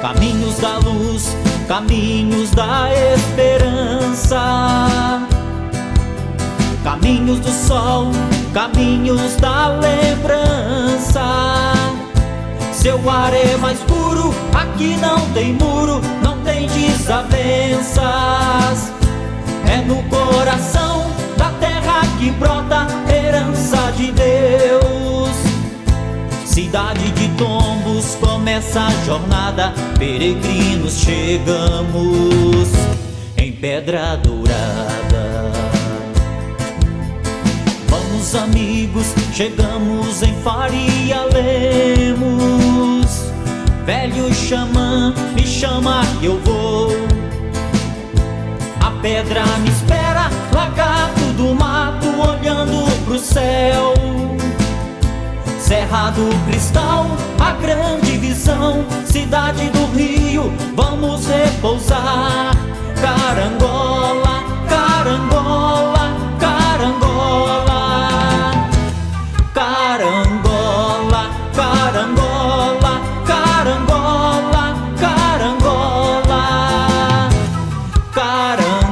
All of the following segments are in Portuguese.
Caminhos da luz, caminhos da esperança, caminhos do sol, caminhos da lembrança. Seu ar é mais puro, aqui não tem muro, não tem desavenças. É no coração da terra que brota herança de Deus. Cidade de Tombos, começa a jornada, peregrinos chegamos em Pedra Dourada. Vamos amigos, chegamos em Faria Lemos. Velho xamã, me chama que eu vou. A pedra me espera, lagarto do mato olhando pro céu. Serra do Cristal, a grande visão, cidade do Rio, vamos repousar. Carangola, carangola, carangola, carangola, carangola, carangola, carangola, carangola.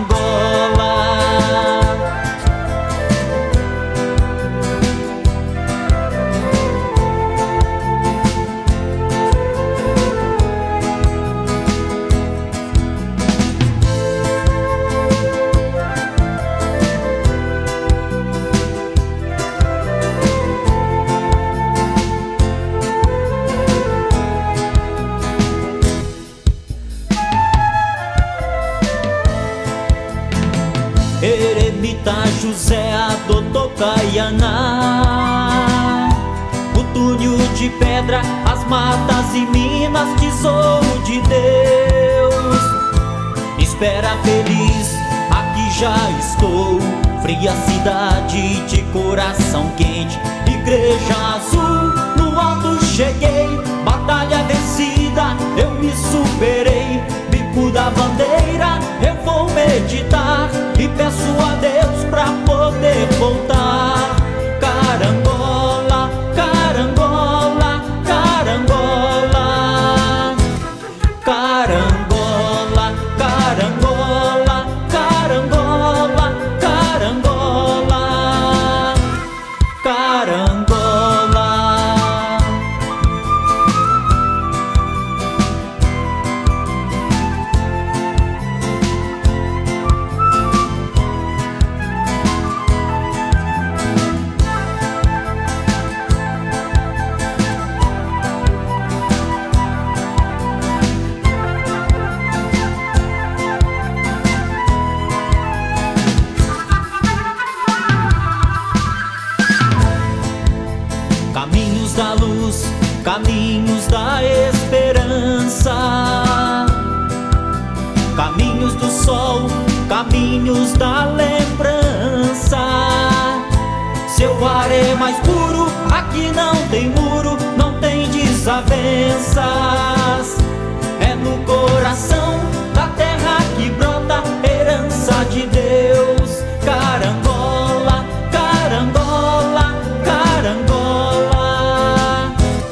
Eremita José adotou Caianá. O túnel de pedra, as matas e minas, tesouro de Deus. Espera feliz, aqui já estou. Fria cidade de coração quente, igreja azul, no alto cheguei. Batalha vencida, eu me superei. Bico da bandeira, eu vou meditar e peço a Deus pra poder voltar. Carangola, carangola, carangola, carangola, carangola, carangola, carangola, carangola. Caminhos da luz, caminhos da esperança, caminhos do sol, caminhos da lembrança. Seu ar é mais puro, aqui não tem muro, não tem desavenças. É no coração da terra que brota herança de Deus. Carangola, carangola, carangola,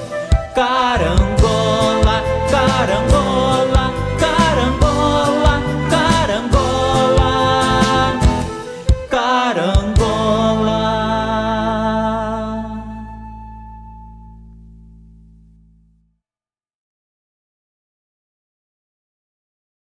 carangola, carangola, carangola, carangola, carangola.